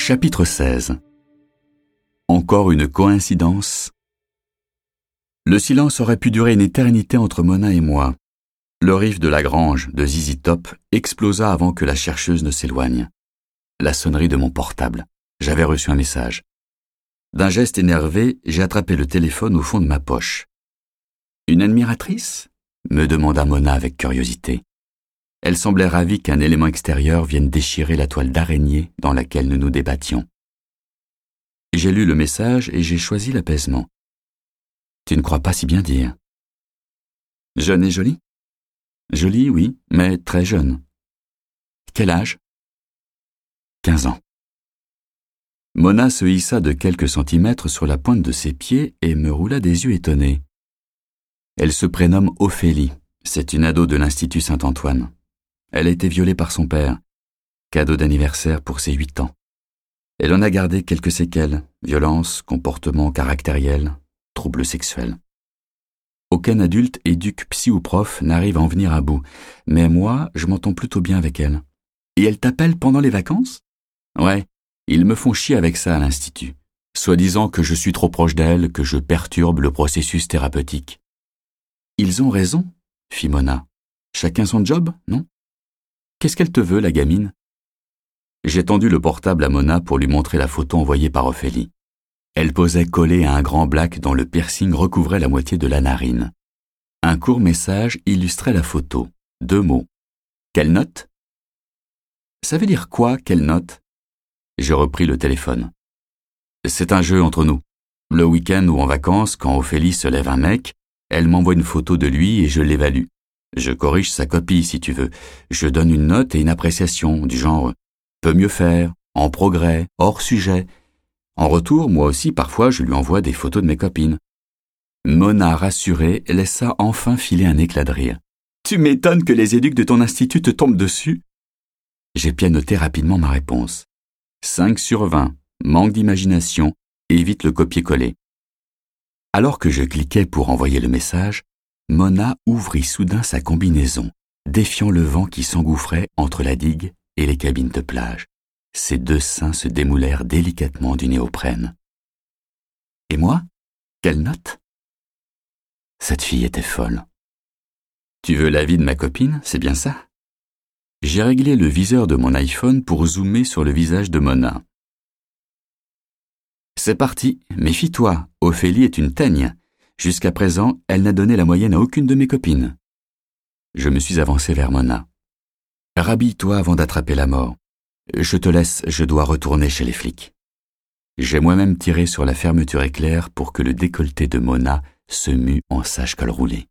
Chapitre 16. Encore une coïncidence? Le silence aurait pu durer une éternité entre Mona et moi. Le riff de la grange de ZZ Top explosa avant que la chercheuse ne s'éloigne. La sonnerie de mon portable. J'avais reçu un message. D'un geste énervé, j'ai attrapé le téléphone au fond de ma poche. « Une admiratrice ?» me demanda Mona avec curiosité. Elle semblait ravie qu'un élément extérieur vienne déchirer la toile d'araignée dans laquelle nous nous débattions. J'ai lu le message et j'ai choisi l'apaisement. « Tu ne crois pas si bien dire. »« Jeune et jolie ?»« Jolie, oui, mais très jeune. »« Quel âge ?»« 15 ans. » Mona se hissa de quelques centimètres sur la pointe de ses pieds et me roula des yeux étonnés. Elle se prénomme Ophélie. C'est une ado de l'Institut Saint-Antoine. Elle a été violée par son père. Cadeau d'anniversaire pour ses 8 ans. Elle en a gardé quelques séquelles. Violence, comportement caractériel, troubles sexuels. Aucun adulte, éduque, psy ou prof n'arrive à en venir à bout. Mais moi, je m'entends plutôt bien avec elle. Et elle t'appelle pendant les vacances? Ouais, ils me font chier avec ça à l'Institut. Soi-disant que je suis trop proche d'elle, que je perturbe le processus thérapeutique. Ils ont raison, fit Mona. Chacun son job, non? Qu'est-ce qu'elle te veut, la gamine? J'ai tendu le portable à Mona pour lui montrer la photo envoyée par Ophélie. Elle posait collée à un grand black dont le piercing recouvrait la moitié de la narine. Un court message illustrait la photo. 2 mots. Quelle note? Ça veut dire quoi, quelle note? J'ai repris le téléphone. C'est un jeu entre nous. Le week-end ou en vacances, quand Ophélie se lève un mec, elle m'envoie une photo de lui et je l'évalue. Je corrige sa copie, si tu veux. Je donne une note et une appréciation, du genre « peut mieux faire »,« en progrès »,« hors sujet ». En retour, moi aussi, parfois, je lui envoie des photos de mes copines. Mona, rassurée, laissa enfin filer un éclat de rire. « Tu m'étonnes que les éduques de ton institut te tombent dessus ?» J'ai pianoté rapidement ma réponse. 5 sur 20, manque d'imagination, évite le copier-coller. Alors que je cliquais pour envoyer le message, Mona ouvrit soudain sa combinaison, défiant le vent qui s'engouffrait entre la digue et les cabines de plage. Ses 2 seins se démoulèrent délicatement du néoprène. Et moi? Quelle note? Cette fille était folle. Tu veux l'avis de ma copine, c'est bien ça? J'ai réglé le viseur de mon iPhone pour zoomer sur le visage de Mona. C'est parti, méfie-toi, Ophélie est une teigne. Jusqu'à présent, elle n'a donné la moyenne à aucune de mes copines. Je me suis avancé vers Mona. Rhabille-toi avant d'attraper la mort. Je te laisse, je dois retourner chez les flics. J'ai moi-même tiré sur la fermeture éclair pour que le décolleté de Mona se mue en sage col roulé.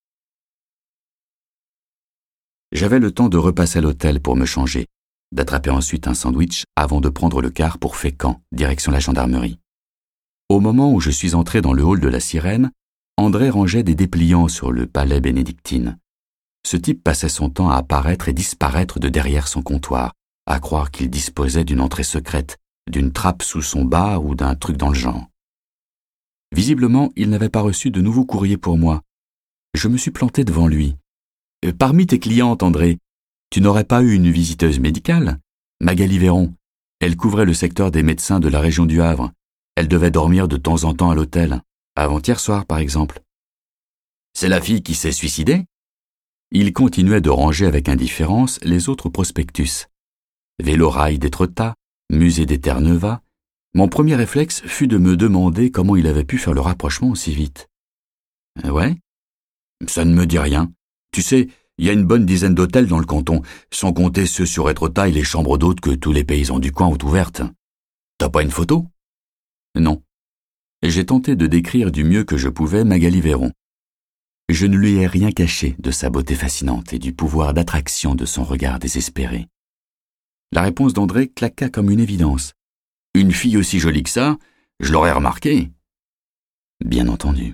J'avais le temps de repasser à l'hôtel pour me changer, d'attraper ensuite un sandwich avant de prendre le car pour Fécamp, direction la gendarmerie. Au moment où je suis entré dans le hall de la Sirène, André rangeait des dépliants sur le palais bénédictine. Ce type passait son temps à apparaître et disparaître de derrière son comptoir, à croire qu'il disposait d'une entrée secrète, d'une trappe sous son bar ou d'un truc dans le genre. Visiblement, il n'avait pas reçu de nouveaux courriers pour moi. Je me suis planté devant lui. « Parmi tes clientes, André, tu n'aurais pas eu une visiteuse médicale? Magali Véron. Elle couvrait le secteur des médecins de la région du Havre. Elle devait dormir de temps en temps à l'hôtel. Avant-hier soir, par exemple. »« C'est la fille qui s'est suicidée ?» Il continuait de ranger avec indifférence les autres prospectus. Vélorail d'Étretat, musée d'Éterneva. Mon premier réflexe fut de me demander comment il avait pu faire le rapprochement aussi vite. « Ouais, ça ne me dit rien. Tu sais, il y a une bonne dizaine d'hôtels dans le canton, sans compter ceux sur Étretat et les chambres d'hôtes que tous les paysans du coin ont ouvertes. T'as pas une photo? » Non. J'ai tenté de décrire du mieux que je pouvais Magali Véron. Je ne lui ai rien caché de sa beauté fascinante et du pouvoir d'attraction de son regard désespéré. La réponse d'André claqua comme une évidence. « Une fille aussi jolie que ça, je l'aurais remarqué. » Bien entendu.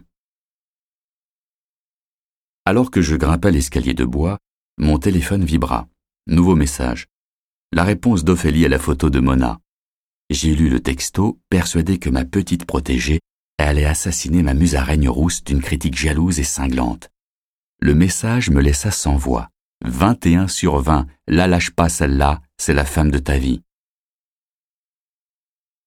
Alors que je grimpais l'escalier de bois, mon téléphone vibra. Nouveau message. La réponse d'Ophélie à la photo de Mona. J'ai lu le texto, persuadé que ma petite protégée allait assassiner ma musaraigne rousse d'une critique jalouse et cinglante. Le message me laissa sans voix. 21 sur 20, la lâche pas celle-là, c'est la femme de ta vie.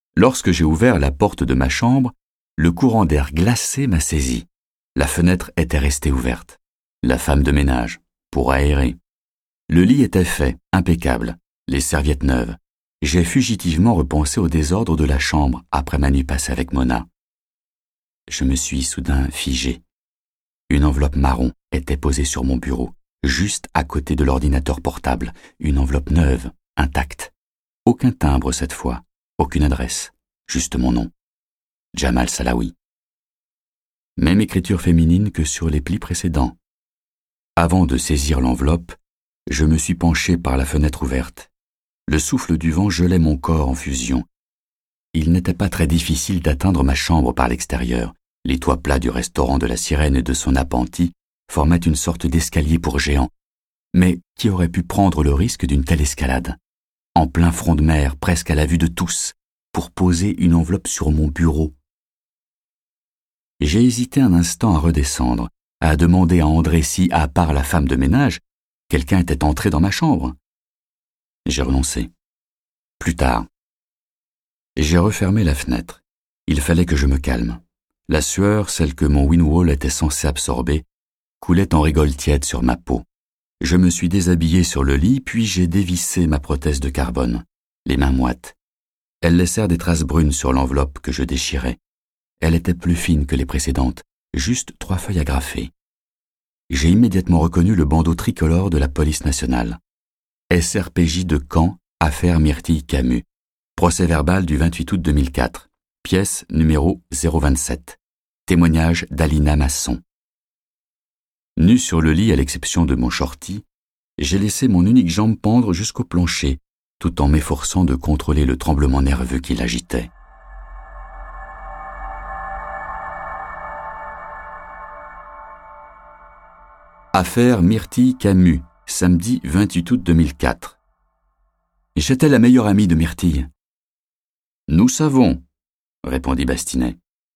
Lorsque j'ai ouvert la porte de ma chambre, le courant d'air glacé m'a saisi. La fenêtre était restée ouverte. La femme de ménage, pour aérer. Le lit était fait, impeccable, les serviettes neuves. J'ai fugitivement repensé au désordre de la chambre après ma nuit passée avec Mona. Je me suis soudain figé. Une enveloppe marron était posée sur mon bureau, juste à côté de l'ordinateur portable. Une enveloppe neuve, intacte. Aucun timbre cette fois, aucune adresse, juste mon nom. Jamal Salawi. Même écriture féminine que sur les plis précédents. Avant de saisir l'enveloppe, je me suis penché par la fenêtre ouverte. Le souffle du vent gelait mon corps en fusion. Il n'était pas très difficile d'atteindre ma chambre par l'extérieur. Les toits plats du restaurant de la Sirène et de son appentis formaient une sorte d'escalier pour géants. Mais qui aurait pu prendre le risque d'une telle escalade? En plein front de mer, presque à la vue de tous, pour poser une enveloppe sur mon bureau. J'ai hésité un instant à redescendre, à demander à André si, à part la femme de ménage, quelqu'un était entré dans ma chambre. J'ai renoncé. Plus tard. J'ai refermé la fenêtre. Il fallait que je me calme. La sueur, celle que mon Winwall était censé absorber, coulait en rigole tiède sur ma peau. Je me suis déshabillé sur le lit, puis j'ai dévissé ma prothèse de carbone, les mains moites. Elles laissèrent des traces brunes sur l'enveloppe que je déchirais. Elle était plus fine que les précédentes, juste 3 feuilles agrafées. J'ai immédiatement reconnu le bandeau tricolore de la police nationale. SRPJ de Caen, affaire Myrtille Camus. Procès-verbal du 28 août 2004. Pièce numéro 027. Témoignage d'Alina Masson. Nu sur le lit à l'exception de mon shorty, j'ai laissé mon unique jambe pendre jusqu'au plancher, tout en m'efforçant de contrôler le tremblement nerveux qui l'agitait. Affaire Myrtille Camus, samedi 28 août 2004. J'étais la meilleure amie de Myrtille. Nous savons, répondit Bastinet.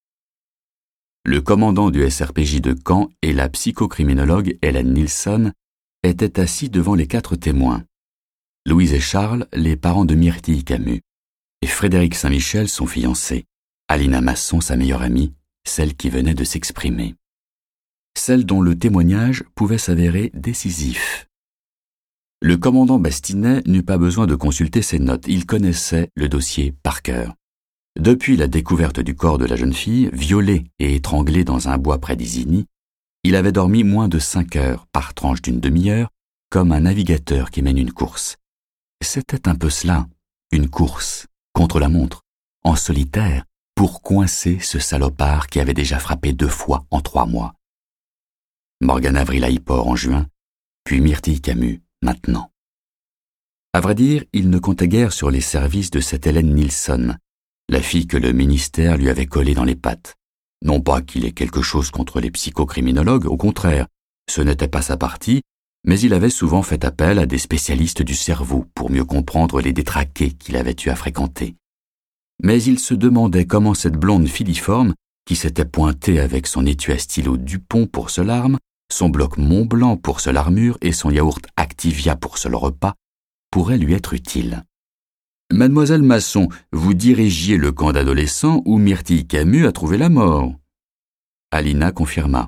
Le commandant du SRPJ de Caen et la psychocriminologue Hélène Nilsson étaient assis devant les 4 témoins. Louise et Charles, les parents de Myrtille Camus, et Frédéric Saint-Michel, son fiancé, Alina Masson, sa meilleure amie, celle qui venait de s'exprimer. Celle dont le témoignage pouvait s'avérer décisif. Le commandant Bastinet n'eut pas besoin de consulter ses notes, il connaissait le dossier par cœur. Depuis la découverte du corps de la jeune fille, violée et étranglée dans un bois près d'Isigny, il avait dormi moins de 5 heures par tranche d'une demi-heure, comme un navigateur qui mène une course. C'était un peu cela, une course, contre la montre, en solitaire, pour coincer ce salopard qui avait déjà frappé 2 fois en 3 mois. Morgane Avril à Yport en juin, puis Myrtille Camus, maintenant. À vrai dire, il ne comptait guère sur les services de cette Hélène Nilsson, la fille que le ministère lui avait collée dans les pattes. Non pas qu'il ait quelque chose contre les psychocriminologues, au contraire, ce n'était pas sa partie, mais il avait souvent fait appel à des spécialistes du cerveau pour mieux comprendre les détraqués qu'il avait eu à fréquenter. Mais il se demandait comment cette blonde filiforme, qui s'était pointée avec son étui à stylo Dupont pour seule arme, son bloc Mont-Blanc pour seule armure et son yaourt Activia pour seul repas, pourrait lui être utile. Mademoiselle Masson, vous dirigiez le camp d'adolescents où Myrtille Camus a trouvé la mort. Alina confirma.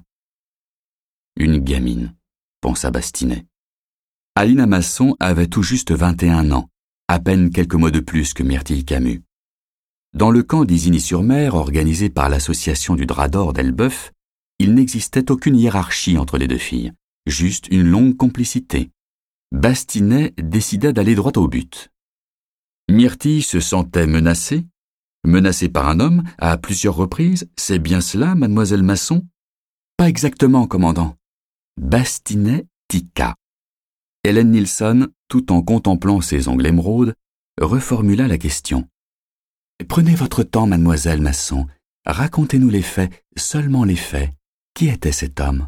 Une gamine, pensa Bastinet. Alina Masson avait tout juste 21 ans, à peine quelques mois de plus que Myrtille Camus. Dans le camp d'Isigny-sur-Mer, organisé par l'association du Drap d'Or d'Elbeuf, il n'existait aucune hiérarchie entre les 2 filles, juste une longue complicité. Bastinet décida d'aller droit au but. Myrtille se sentait menacée par un homme à plusieurs reprises, c'est bien cela, mademoiselle Masson? Pas exactement, commandant. Bastinet tiqua. Hélène Nilsson, tout en contemplant ses ongles émeraudes, reformula la question. Prenez votre temps, mademoiselle Masson. Racontez-nous les faits, seulement les faits. Qui était cet homme?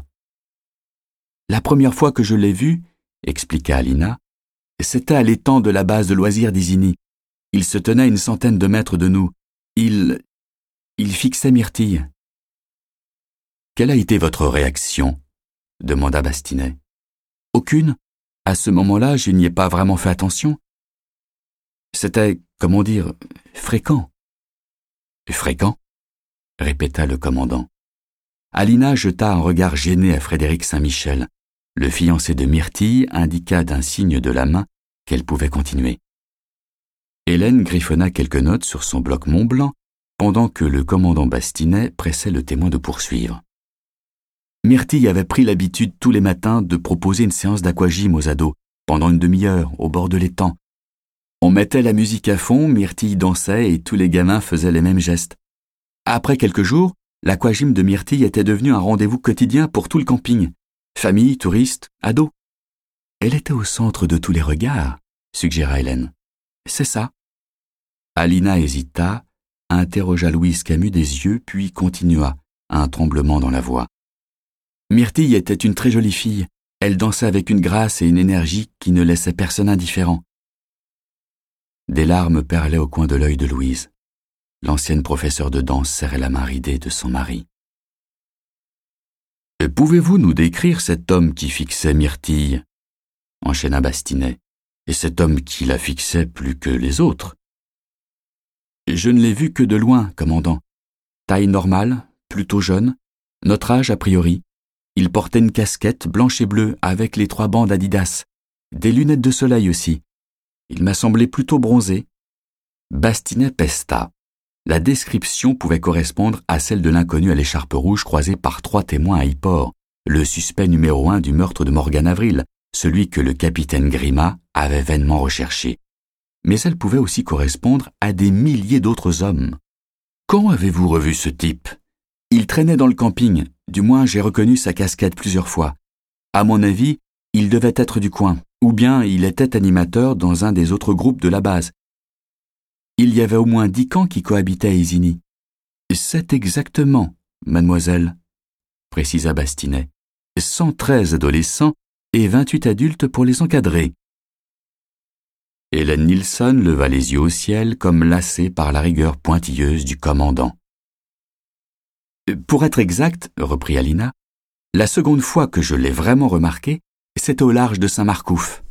La première fois que je l'ai vu, expliqua Alina, c'était à l'étang de la base de loisirs d'Isigny. Il se tenait à une centaine de mètres de nous. Il fixait Myrtille. Quelle a été votre réaction? Demanda Bastinet. Aucune. À ce moment-là, je n'y ai pas vraiment fait attention. C'était, comment dire, fréquent. Fréquent, répéta le commandant. Alina jeta un regard gêné à Frédéric Saint-Michel. Le fiancé de Myrtille indiqua d'un signe de la main qu'elle pouvait continuer. Hélène griffonna quelques notes sur son bloc Mont-Blanc pendant que le commandant Bastinet pressait le témoin de poursuivre. Myrtille avait pris l'habitude tous les matins de proposer une séance d'aquagym aux ados, pendant une demi-heure, au bord de l'étang. On mettait la musique à fond, Myrtille dansait et tous les gamins faisaient les mêmes gestes. Après quelques jours, l'aquagym de Myrtille était devenu un rendez-vous quotidien pour tout le camping. Familles, touristes, ados. Elle était au centre de tous les regards, suggéra Hélène. C'est ça. Alina hésita, interrogea Louise Camus des yeux, puis continua, un tremblement dans la voix. Myrtille était une très jolie fille. Elle dansait avec une grâce et une énergie qui ne laissaient personne indifférent. Des larmes perlaient au coin de l'œil de Louise. L'ancienne professeure de danse serrait la main ridée de son mari. « Pouvez-vous nous décrire cet homme qui fixait Myrtille ?» enchaîna Bastinet. « Et cet homme qui la fixait plus que les autres ?»« Je ne l'ai vu que de loin, commandant. Taille normale, plutôt jeune, notre âge a priori. Il portait une casquette blanche et bleue avec les 3 bandes Adidas, des lunettes de soleil aussi. Il m'a semblé plutôt bronzé. » Bastinet pesta. La description pouvait correspondre à celle de l'inconnu à l'écharpe rouge croisé par 3 témoins à Yport, le suspect numéro 1 du meurtre de Morgan Avril, celui que le capitaine Grima avait vainement recherché. Mais elle pouvait aussi correspondre à des milliers d'autres hommes. « Quand avez-vous revu ce type ? Il traînait dans le camping, du moins j'ai reconnu sa casquette plusieurs fois. À mon avis, il devait être du coin, ou bien il était animateur dans un des autres groupes de la base. Il y avait au moins 10 camps qui cohabitaient à Isigny. »« C'est exactement, mademoiselle, » précisa Bastinet. 113 adolescents et 28 adultes pour les encadrer. Hélène Nilsson leva les yeux au ciel comme lassée par la rigueur pointilleuse du commandant. « Pour être exact, reprit Alina, la seconde fois que je l'ai vraiment remarqué, c'était au large de Saint-Marcouf.